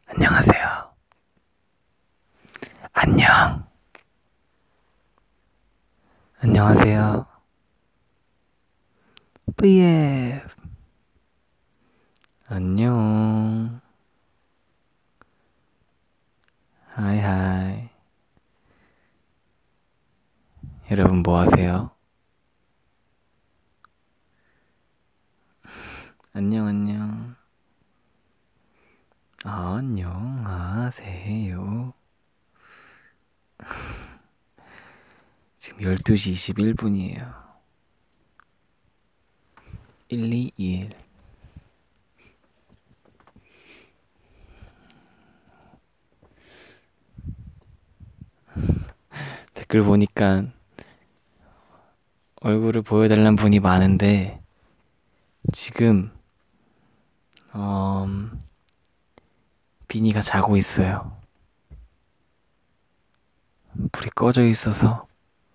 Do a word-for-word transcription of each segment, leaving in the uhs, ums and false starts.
안녕하세요. 안녕. 안녕하세요. 브이에프. 안녕. 하이 하이. 여러분 뭐 하세요? 안녕 안녕. 안녕하세요. 지금 열두 시 이십일 분이에요. 일이이일. 댓글 보니까 얼굴을 보여달란 분이 많은데 지금 음, 비니가 자고 있어요. 불이 꺼져 있어서.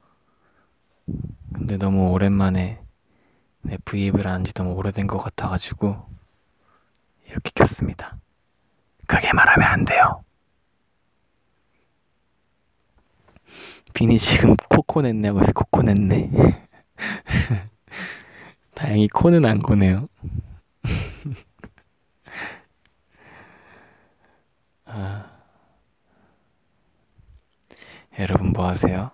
근데 너무 오랜만에 내 브이앱을 안 지 너무 오래된 것 같아가지고 이렇게 켰습니다. 크게 말하면 안 돼요. 비니 지금 코코 냈냐고 해서 코코 냈네. 다행히 코는 안 고네요. 아, 여러분 뭐 하세요?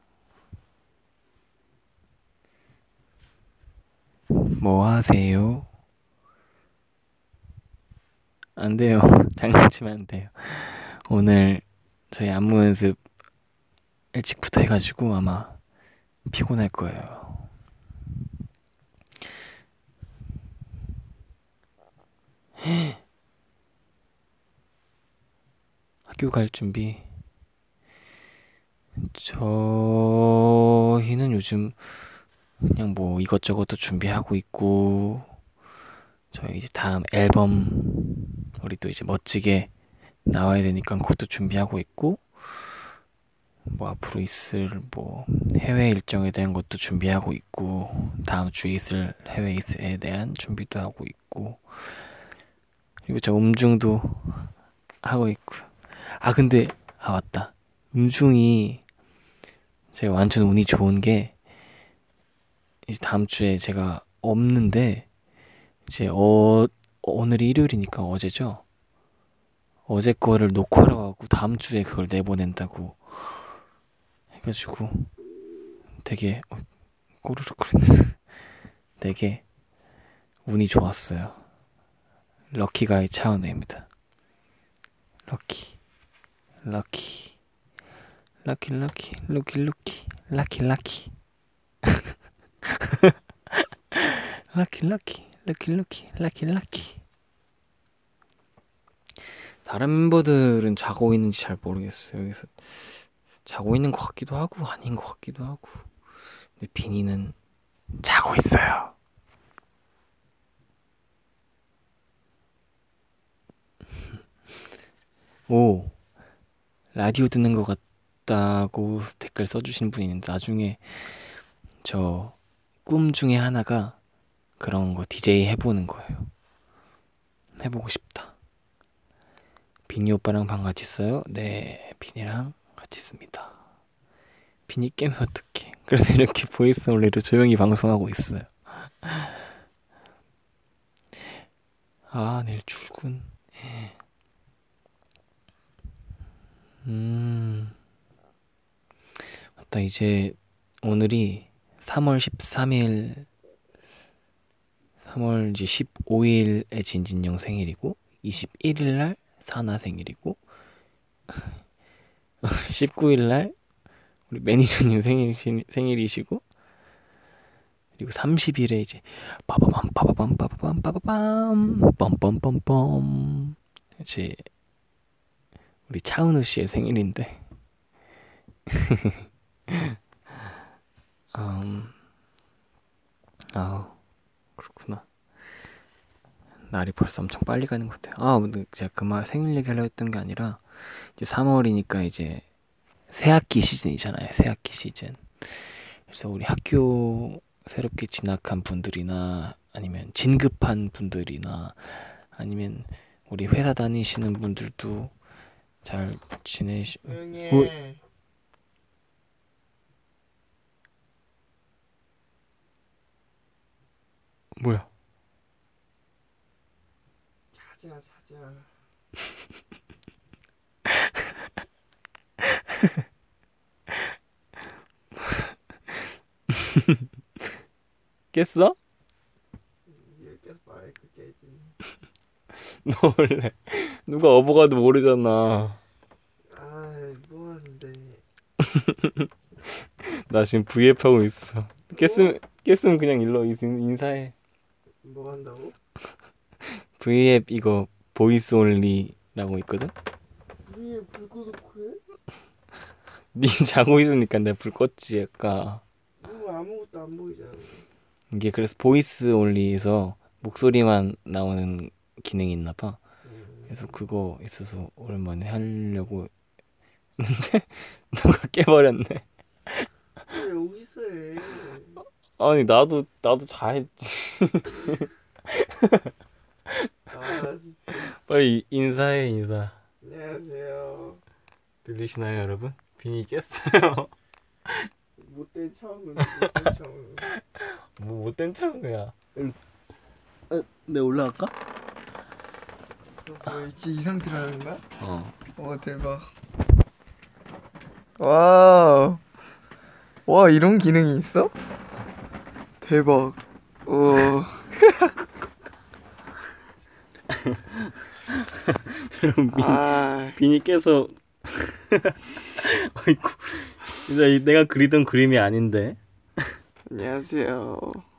뭐 하세요? 안 돼요. 장난치면 안 돼요. 오늘 저희 안무 연습 일찍부터 해가지고 아마 피곤할 거예요. 학교 갈 준비. 저희는 요즘 그냥 뭐 이것저것 또 준비하고 있고, 저희 이제 다음 앨범 우리 또 이제 멋지게 나와야 되니까 그것도 준비하고 있고, 뭐 앞으로 있을 뭐 해외 일정에 대한 것도 준비하고 있고, 다음 주에 있을 해외에 대한 준비도 하고 있고, 그리고 저 음중도 하고 있고. 아 근데 아 맞다. 음중이 제가 완전 운이 좋은 게 이제 다음 주에 제가 없는데, 이제 어 오늘이 일요일이니까 어제죠. 어제 거를 녹화를 하고 다음 주에 그걸 내보낸다고 해가지고 되게 어, 꼬르륵 거리는 되게 운이 좋았어요. 럭키가의 차은우입니다. 럭키, 럭키, 럭키, 럭키, 럭키, 럭키, 럭키, 럭키, 럭키, 럭키, 럭키, 럭키, 럭키, 럭키. 다른 멤버들은 자고 있는지 잘 모르겠어요. 여기서 자고 있는 것 같기도 하고 아닌 것 같기도 하고. 근데 비니는 자고 있어요. 오, 라디오 듣는 것 같다고 댓글 써주신 분이 있는데, 나중에 저 꿈 중에 하나가 그런 거 디제이 해보는 거예요. 해보고 싶다. 비니 오빠랑 방 같이 써요? 네, 비니랑 같이 씁니다. 비니 깨면 어떡해. 그래서 이렇게 보이스 원래로 조용히 방송하고 있어요. 아, 내일 출근. 음, 맞다. 이제 오늘이 삼월 십삼일, 삼월 이제 십오일에 진진영 생일이고, 이십일일날 사나 생일이고, 십구일날 우리 매니저님 생일, 생일이시고, 그리고 삼십일에 이제 빠바밤 빠바밤 빠바밤 빠바밤 빰빰빰빰 이제 우리 차은우 씨의 생일인데, 음, 아우 그렇구나. 날이 벌써 엄청 빨리 가는 것 같아요. 아 근데 제가 그 말 생일 얘기하려고 했던 게 아니라, 이제 삼월이니까 이제 새학기 시즌이잖아요. 새학기 시즌. 그래서 우리 학교 새롭게 진학한 분들이나 아니면 진급한 분들이나 아니면 우리 회사 다니시는 분들도 잘 지내시. 조용히 어? 해. 뭐야? 사자 사자. 깼어? 이렇게 마이크 깨지. 너 원래 누가 어버가도 모르잖아. 아 뭐하는데. 나 지금 브이앱 하고 있어. 깼으면 깼으면 그냥 일로 인- 인사해. 뭐 한다고? 브이앱 이거 보이스 온리라고 있거든. 위에 불 꺼놓고 해? 니 자고 있으니까 내가 불 껐지 아까. 뭐 아무것도 안 보이잖아. 이게 그래서 보이스 온리에서 목소리만 나오는 기능이 있나 봐. 음. 그래서 그거 있어서 오랜만에 하려고 했는데 너가 깨버렸네. 왜 여기서 해? 아니 나도 나도 잘했지. 아 진짜. 빨리 인사해 인사. 안녕하세요. 들리시나요 여러분? 빈이 깼어요. 못된 척은 못된 척은. 뭐 못된 척이야. 어, 내가 올라갈까? 뭐 있지 이 상태로 하는 거야? 어. 와 대박. 와우. 와 이런 기능이 있어? 대박. 와. 아 빈이 깨서 아이고 진짜 내가 그리던 그림이 아닌데. 안녕하세요.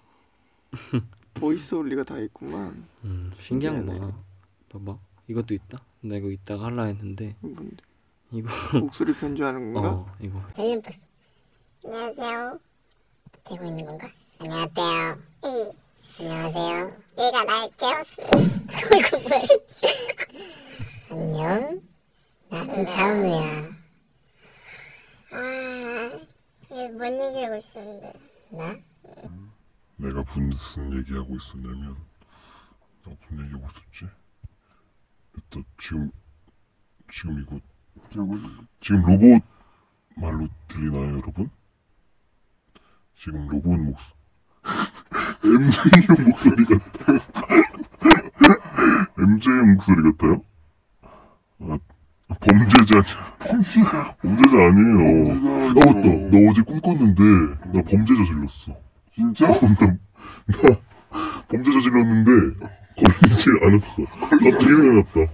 보이스 올리가 다 있구만. 음 신기한 거 신기하네. 많아. 봐봐 이것도 있다. 나 이거 이따가 할라 했는데 뭔데? 이거 목소리 편집하는 건가? 어 이거 헬륨 박스. 안녕하세요. 되고 있는 건가? 안녕하세요. 에이. 안녕하세요. 얘가 날 깨웠어. 아이고 뭐야. 안녕. 나는 자은우야. 아, 왜뭔 얘기하고 있었는데? 나? 내가 무슨 얘기하고 있었냐면 나 무슨 얘기하고 있었지? 또 지금 지금 이거 지금 로봇 말로 들리나요 여러분? 지금 로봇 목소 엠제이형 목소리 같아요. 엠제이형 목소리 같아요? 아 범죄자 범죄자 아니에요. 아 맞다 나 어제 꿈 꿨는데 나 범죄 저질렀어. 진짜? 나, 나 범죄 저질렀는데 걸리지 않았어. 갑자기 생각났다.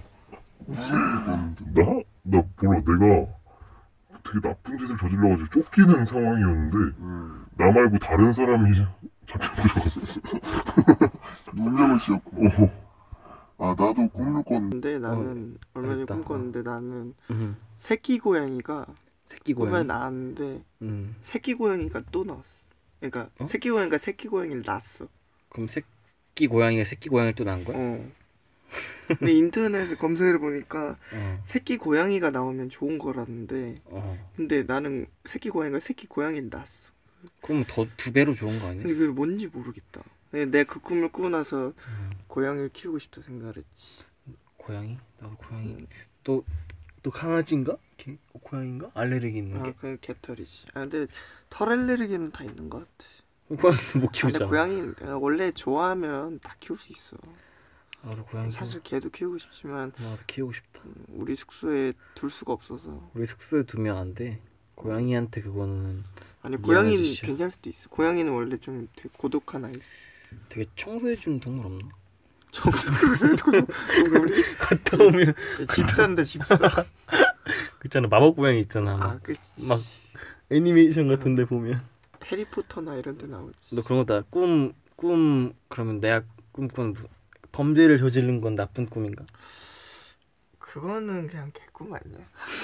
나? 나 몰라 내가 되게 나쁜 짓을 저질러가지고 쫓기는 상황이었는데 나 말고 다른 사람이 잡혀 들어갔어. 문명을 씌웠고. 어. 아 나도 꿈을 꿨는데 근데 나는 얼마 전에 알겠다. 꿈 꿨는데 나는 음, 새끼 고양이가 새끼 꿈에 고양이. 나왔는데 음 새끼 고양이가 또 나왔어. 그러니까 어? 새끼 고양이가 새끼 고양이를 낳았어. 그럼 새끼 고양이가 새끼 고양이를 또 낳은 거야? 어. 근데 인터넷에 검색해 보니까 어. 새끼 고양이가 나오면 좋은 거라는데 어. 근데 나는 새끼 고양이가 새끼 고양이를 낳았어. 그럼 더 두 배로 좋은 거 아니야? 근데 그게 뭔지 모르겠다. 근데 내가 그 꿈을 꾸고 나서 음, 고양이를 키우고 싶다 생각을 했지. 고양이? 나도 고양이. 음. 또 또 강아지인가? 개, 고양이인가? 알레르기 있는 아 게? 그냥 개털이지. 아 근데 털 알레르기는 다 있는 것 같아. 고양이도 못 근데 키우잖아. 고양이 내가 원래 좋아하면 다 키울 수 있어. 나도 고양이 사실 개도 키우고 싶지만 키워. 나도 키우고 싶다. 음, 우리 숙소에 둘 수가 없어서. 우리 숙소에 두면 안 돼. 고양이한테 그거는 아니 미안한 고양이는 짓이야. 괜찮을 수도 있어. 고양이는 원래 좀 되게 고독한 아이. 되게 청소해주는 동물 없나? 정수를 해도 우리 갔다 오면 집사인데 집사. 그 있잖아 마법 고양이 있잖아. 아 막, 그 막 애니메이션 같은데 보면 해리포터나 이런 데 나오지. 너 그런 거다. 꿈, 꿈 그러면 내가 꿈꾼 무- 범죄를 저지른 건 나쁜 꿈인가? 그거는 그냥 개꿈 아니야?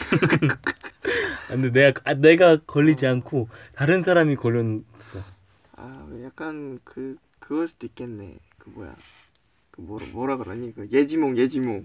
아, 근데 내가 아, 내가 걸리지 않고 다른 사람이 걸렸어. 아 약간 그 그걸 수도 있겠네. 그 뭐야? 그 뭐라 뭐라 그러니? 그 예지몽 예지몽.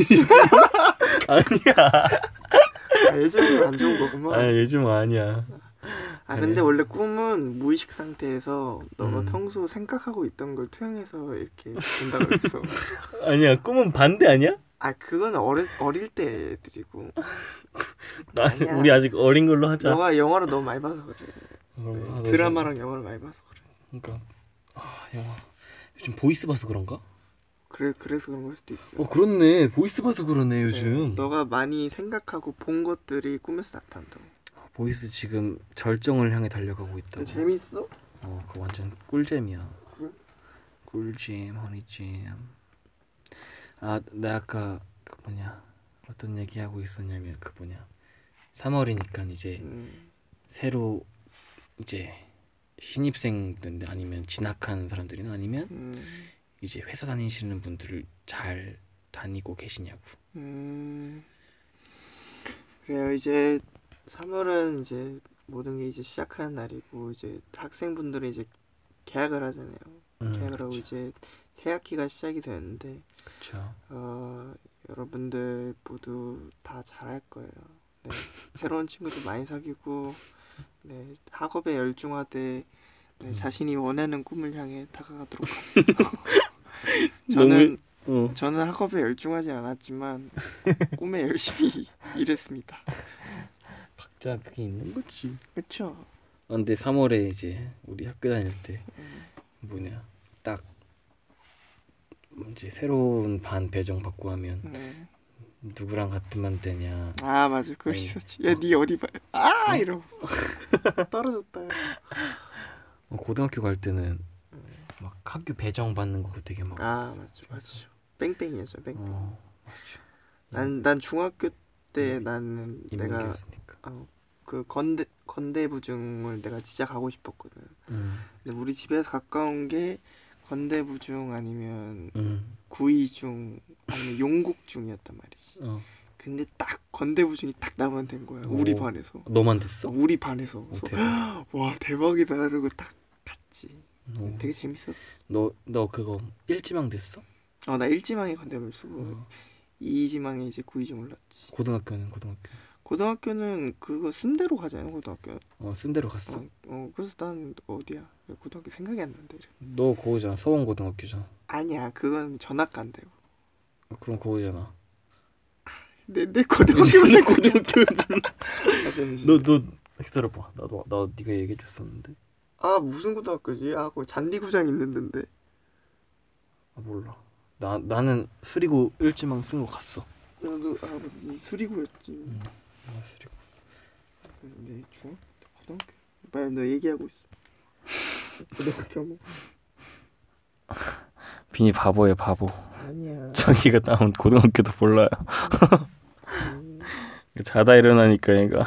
아니야. 아 예지몽은 안 좋은 거구만. 아 요즘 아니야. 아 근데 아니야. 원래 꿈은 무의식 상태에서 너가 음. 평소 생각하고 있던 걸 투영해서 이렇게 된다 그랬어. 아니야 꿈은 반대 아니야? 아 그건 어릴 어릴 때 애들이고. 나 아직 아니야. 우리 아직 어린 걸로 하자. 너가 영화를 너무 많이 봐서 그래. 어, 아, 너 드라마랑 영화를 많이 봐서 그래. 좀- 그러니까 아 영화 요즘 보이스 봐서 그런가? 그래 그래서 그런 걸 수도 있어. 어 그렇네. 보이스 봐서 그러네 요즘. 네, 너가 많이 생각하고 본 것들이 꿈에서 나타난다고. 보이스 지금 절정을 향해 달려가고 있다고. 재밌어? 어, 그 완전 꿀잼이야. 그래? 꿀잼, 허니잼. 아, 나 아까 그 뭐냐 어떤 얘기 하고 있었냐면 그 뭐냐 삼월이니까 이제 음, 새로 이제 신입생들 아니면 진학한 사람들이나 아니면 음, 이제 회사 다니시는 분들을 잘 다니고 계시냐고. 음. 그래요. 이제 삼월은 이제 모든 게 이제 시작하는 날이고 이제 학생분들은 이제 계약을 하잖아요. 음, 계약을 하고 그쵸. 이제 새 학기가 시작이 되는데 그쵸. 어, 여러분들 모두 다 잘할 거예요. 네. 새로운 친구들 많이 사귀고 네, 학업에 열중하되 네, 음. 자신이 원하는 꿈을 향해 다가가도록 하겠습니다. 저는 어. 저는 학업에 열중하진 않았지만 꿈에 열심히 일했습니다. 각자 그게 있는 거지. 그렇죠? 아, 근데 삼월에 이제 우리 학교 다닐 때 음. 뭐냐 딱 이제 새로운 반 배정 받고 하면 네. 누구랑 같은 반 되냐. 아 맞아 그거 아니, 있었지. 야 니 어디 봐? 아 이러고 떨어졌다. 어, 고등학교 갈 때는 막 학교 배정 받는 거 되게 막 아 맞죠 맞죠. 뺑뺑이었죠 뺑뺑. 어, 맞죠. 난 난 중학교 때 음, 나는 내가 인문계였으니까. 어, 그 건대 건대부중을 내가 진짜 가고 싶었거든. 음, 근데 우리 집에서 가까운 게 건대부중 아니면 음, 구이중 아니면 용국중이었단 말이지. 어, 근데 딱 건대부중이 딱 나만 된 거야. 우리 오. 반에서. 너만 됐어? 우리 반에서. 어, 그래서 대박. 와 대박이다 이러고 딱 갔지. 어. 되게 재밌었어. 너, 너 그거 일지망 됐어? 어 나 일지망에 건대부를 쓰고 어. 이지망에 이제 구이중 올랐지. 고등학교는 고등학교. 고등학교는 그거 순대로 가잖아요. 고등학교. 어, 쓴 대로 갔어. 어, 어 그래서 난 어디야? 고등학교 생각이 안 난다. 이래. 너 그거잖아. 서원 고등학교잖아. 아니야 그건 전학간대고. 어, 그럼 그거잖아. 내 내 고등학교만 생각이 안 나. 너 너 기다려봐. 나도 나 네가 얘기해 줬었는데. 아 무슨 고등학교지? 아 거기 잔디구장 있는 데인데. 아 몰라. 나 나는 수리고 일지망 쓴 거 갔어. 나도 아 이 수리고였지. 응. 아 수리고. 내 중학교 때 고등학교. 빨리 너 얘기하고 있어. 고등학교 뭐. 빈이 바보예요 바보. 아니야. 저기가 나온 고등학교도 몰라요. 음. 자다 일어나니까 얘가.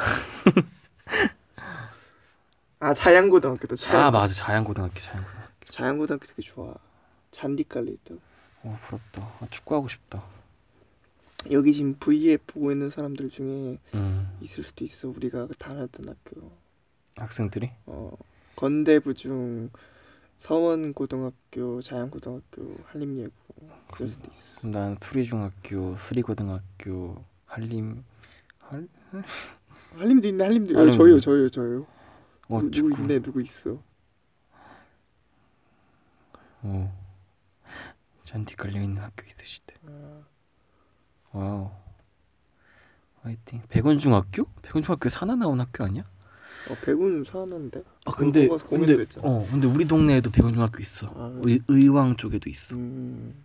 아 자양고등학교다. 자양. 아 맞아 자양고등학교 자양고등학교. 자양고등학교 되게 좋아. 잔디 깔려 있다. 어 부럽다. 아, 축구하고 싶다. 여기 지금 브이에프 보고 있는 사람들 중에 음 있을 수도 있어. 우리가 다녔던 학교. 학생들이. 어 건대부중, 서원고등학교, 자양고등학교, 한림예고 그럴 수도 있어. 그럼 난 수리중학교, 수리고등학교, 한림 할. 한림도 있네. 한림도. 어, 한림도 저요 있네. 저요 저요. 어 누, 누구 축구. 있네. 누구 있어. 어 잔디 깔려 있는 학교 있으시대. 아, 와우. 화이팅. 백운중학교? 백운중학교 산하 나온 학교 아니야? 어 백운은 사는데. 아 근데 거기 가서 공연도 근데 했잖아. 어 근데 우리 동네에도 백운중학교 있어. 아. 의, 의왕 쪽에도 있어. 음.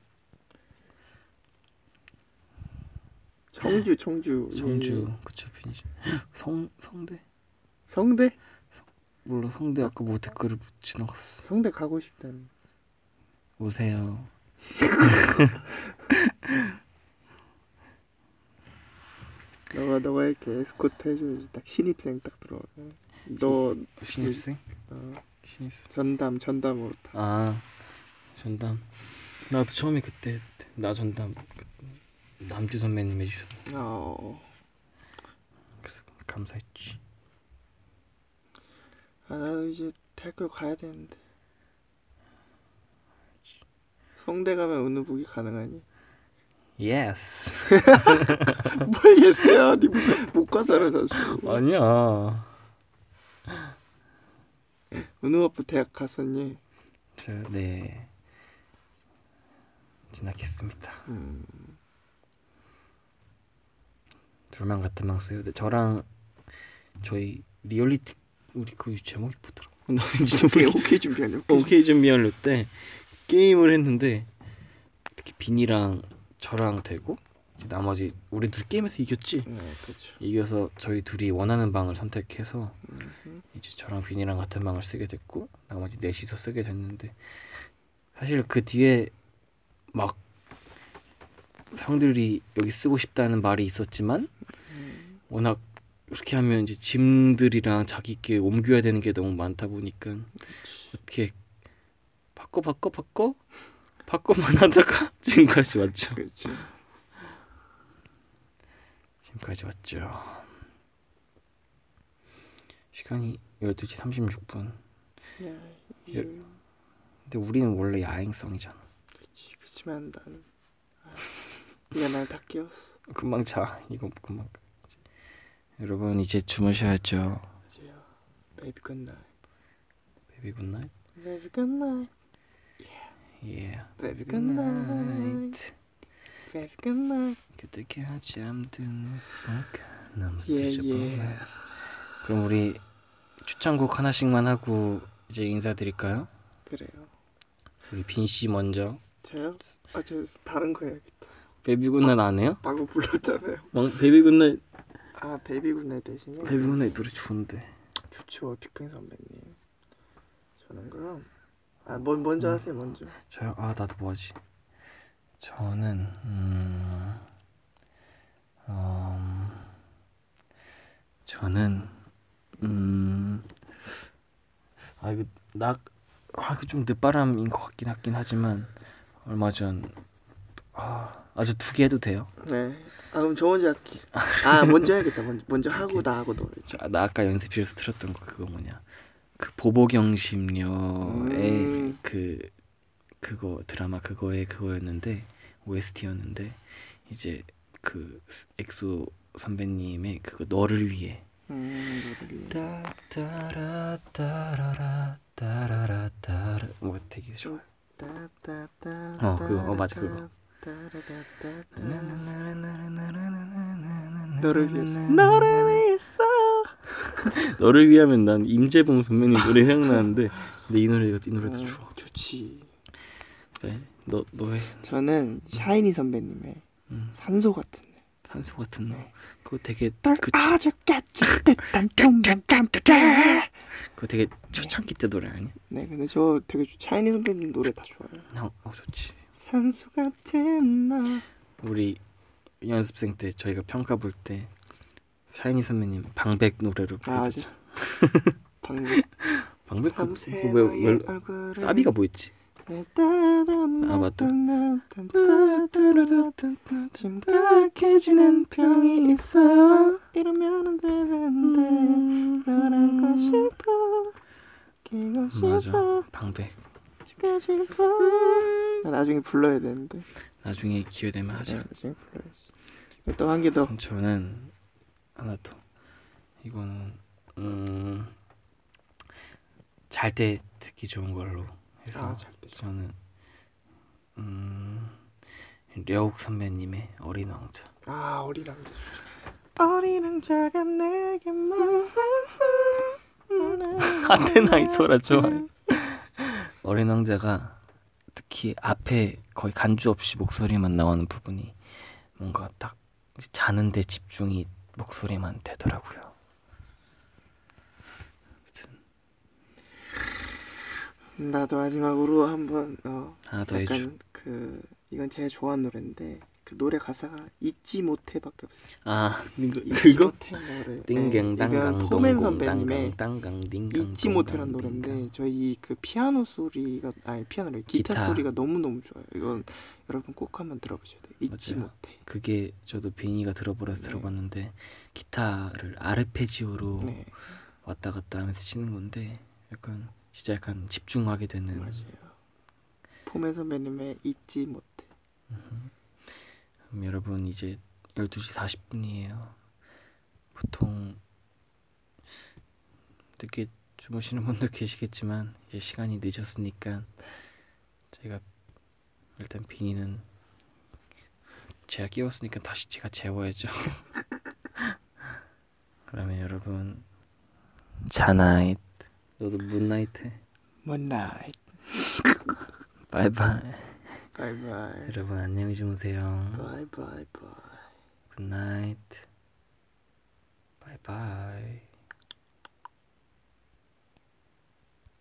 청주 청주. 청주 예. 그쵸 빈지. 성 성대 성대? 몰라 성대 아까 뭐 댓글을 지나갔어. 성대 가고 싶다는. 오세요. 너가 너가 이렇게 에스코트 해줘야지. 딱 신입생 딱 들어와. 너 신입생? 어, 신입생. 전담 전담으로 다. 아 전담. 나도 처음에 그때 했을 때 나 전담 그, 남주 선배님 해주셨. 어. 그래서 감사했지. 아 나도 이제 대학교 가야 되는데. 성대 가면 은우 보기 가능하니? 예스. 뭘 예스야? 니못 가잖아 사실. 아니야. 은우 아빠 대학 갔었니? 저, 네. 진학했습니다. 음. 불만 같은 방 써요. 근데 저랑 저희 리얼리티 우리 그 제목이 뭐더라? 나 진짜 오케이 모르겠- 오케이 준비하려. 오케이 준비하려 때 게임을 했는데 특히 빈이랑 저랑 되고 이제 나머지 우리 둘 게임에서 이겼지. 네, 그렇죠. 이겨서 저희 둘이 원하는 방을 선택해서 음흠. 이제 저랑 빈이랑 같은 방을 쓰게 됐고 나머지 넷이서 쓰게 됐는데 사실 그 뒤에 막 사람들이 여기 쓰고 싶다는 말이 있었지만 음, 워낙 이렇게 하면 이제 짐들이랑 자기께 옮겨야 되는 게 너무 많다 보니까 어떻게 바꿔 바꿔 바꿔 바꿔만 하다가 지금까지 왔죠. 그렇죠. 지금까지 왔죠. 시간이 열두 시 삼십육 분. 야, 예. 이 근데 우리는 원래 야행성이잖아. 그렇지. 그렇지만 난 아, 네가 날 다 깨웠어. 금방 자. 이거 금방. 끝이지. 여러분 이제 주무셔야죠. 맞아요. Baby good night. 베이비 굿나잇. Baby good night. 예. Baby good night. Baby good night. 그때게 잠든 모습밖에 너무 예, 수줍어요. 예. 그럼 우리 추천곡 하나씩만 하고 이제 인사드릴까요? 그래요. 우리 빈 씨 먼저. 저요? 아, 저 다른 거 해야겠다. 베이비 굿나잇 안 해요? 방금 불렀잖아요. 막 베이비 굿나잇. 아, 베이비 굿나잇 대신에 베이비 굿나잇 노래 좋은데. 좋죠. 빅뱅 선배님. 저는 그럼 아, 먼 먼저 음. 하세요. 먼저. 저요? 아 나도 뭐하지? 저는 음, 음 저는 음, 아 이거 나 아, 이거 좀 늦바람인 것 같긴 하긴 하지만 얼마 전 아, 아주 두 개 해도 돼요? 네. 아, 그럼 저 먼저 할게. 아, 먼저 해야겠다. 먼저 먼저 하고 나 하고 노래. 아, 나 아까 연습실에서 틀었던 거 그거 뭐냐? 그 보보경심녀의 음. 그 그거 드라마 그거의 그거였는데 오에스티였는데 이제 그 엑소 선배님의 그거 너를 위해 음, 노래 위해. 따따라 따라라 따라라 따라 뭐 되게 좋아. 따따따. 어, 그거. 어, 맞아, 그거. 따라따따따. 너를 너를 위해서. 너를 위해서. 너를 위하면 난 임재봉 선배님 노래 생각나는데 근데 이 노래 이 노래도 어, 좋아. 좋지. 네, 너너 해. 저는 샤이니 선배님의 음, 산소 같은 애. 산소 같은 너. 그거 되게 널 그 아저까지 듯한 통감감게. 그거 되게 초창기 때 노래 아니야? 네, 근데 저 되게 샤이니 선배님 노래 다 좋아요. 어, 어 좋지. 산소 같은 나. 우리 연습생 때 저희가 평가 볼 때 샤이니 선배님 방백 노래로 아, 불렀었죠. 방금 방백 그 밤새 왜, 너의 왜 얼굴을 사비가 뭐였지? 아 맞다. 심각해지는 병이 있어. 이러면 안 되는데 널 안고 싶어. 끼고 맞아. 싶어. 방백. 지고 싶어. 나 나중에 불러야 되는데. 나중에 기회 되면 하자. 네, 나중에 불러야지. 또 한 개 더. 그럼 저는 하나 더. 이거는 음, 잘 때 듣기 좋은 걸로 해서 아, 잘 때. 저는 음, 려욱 선배님의 어린 왕자. 아, 어린 왕자. 어린 왕자가 내게 말했어. 아테나 이소라 좋아해. 어린 왕자가 특히 앞에 거의 간주 없이 목소리만 나오는 부분이 뭔가 딱 자는데 집중이 목소리만 되더라고요. 나도 마지막으로 한번 어 하나 더 해줘. 약간 그 이건 제가 좋아하는 노래인데 그 노래 가사가 잊지 못해밖에 없어요. 아 이거 잊지 그거? 못해 노래. 띵갱 네, 땅강 이건 포맨 동공 선배님의 땅강 땅강 띵강 잊지 못해라는 노래인데 저희 그 피아노 소리가 아니 피아노래 기타, 기타. 소리가 너무 너무 좋아요. 이건 여러분 꼭 한번 들어보셔야 돼요. 잊지 맞아요. 못해. 그게 저도 비니가 들어보라서 네. 들어봤는데 기타를 아르페지오로 네, 왔다 갔다 하면서 치는 건데 약간 진짜 약간 집중하게 되는. 맞아요. 포맨 선배님의 잊지 못해. 그럼 여러분 이제 열두 시 사십 분이에요. 보통 늦게 주무시는 분도 계시겠지만 이제 시간이 늦었으니까 제가 일단 비니는 제가 깨웠으니까 다시 제가 재워야죠. 그러면 여러분 자나잇. 너도 문나잇 해. 문나잇. 바이바이. 바이바이. 여러분 안녕히 주무세요. 바이바이 바이. 굿나잇.